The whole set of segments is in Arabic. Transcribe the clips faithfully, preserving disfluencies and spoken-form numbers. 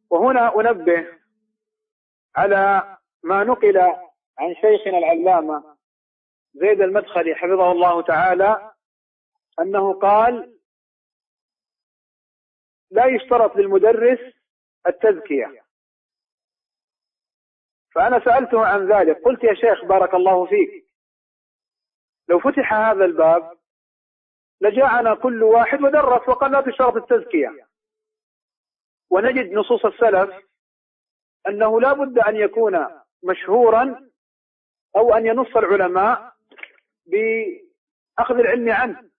وهنا أنبه على ما نقل عن شيخنا العلامة زيد المدخلي حفظه الله تعالى أنه قال: لا يشترط للمدرس التزكية. فأنا سألته عن ذلك، قلت: يا شيخ بارك الله فيك، لو فتح هذا الباب لجاءنا كل واحد ودرس وقال لا تشترط التزكية، ونجد نصوص السلف أنه لا بد أن يكون مشهورا أو أن ينص العلماء بأخذ العلم عنه.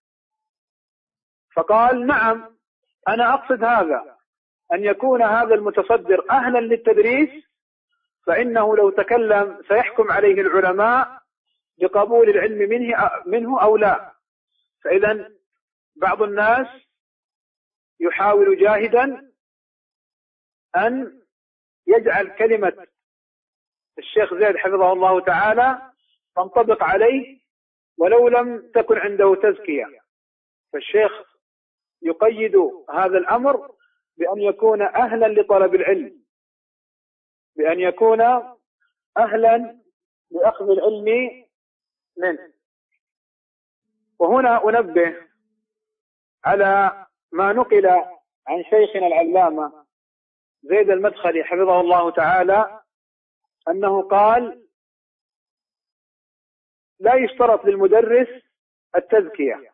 فقال: نعم، أنا أقصد هذا، أن يكون هذا المتصدر أهلا للتدريس، فإنه لو تكلم سيحكم عليه العلماء بقبول العلم منه منه أو لا. فإذا بعض الناس يحاول جاهدا أن يجعل كلمة الشيخ زيد حفظه الله تعالى تنطبق عليه ولو لم تكن عنده تزكية. فالشيخ يقيد هذا الأمر بأن يكون أهلا لطلب العلم، بأن يكون أهلا لأخذ العلم منه. وهنا أنبه على ما نقل عن شيخنا العلامة زيد المدخلي حفظه الله تعالى أنه قال: لا يشترط للمدرس التزكية.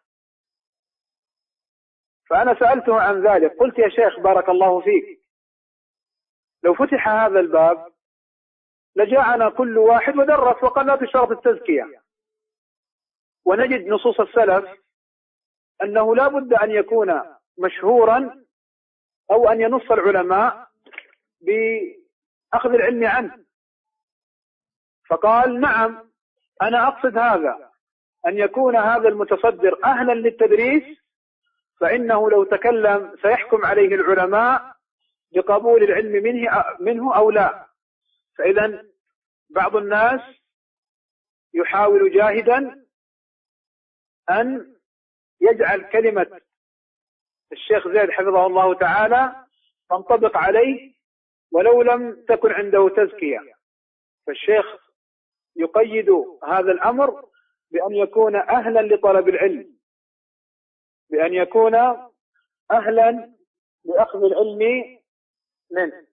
فأنا سألته عن ذلك، قلت: يا شيخ بارك الله فيك، لو فتح هذا الباب لجاءنا كل واحد ودرس وقال لا تشترط التزكية، ونجد نصوص السلف أنه لا بد أن يكون مشهورا أو أن ينص العلماء بأخذ العلم عنه. فقال: نعم، أنا أقصد هذا، أن يكون هذا المتصدر أهلا للتدريس، فإنه لو تكلم سيحكم عليه العلماء بقبول العلم منه منه أو لا. فإذا بعض الناس يحاول جاهدا أن يجعل كلمة الشيخ زيد حفظه الله تعالى تنطبق عليه ولو لم تكن عنده تزكية. فالشيخ يقيد هذا الأمر بأن يكون أهلا لطلب العلم، بأن يكون أهلا لأخذ العلم منه.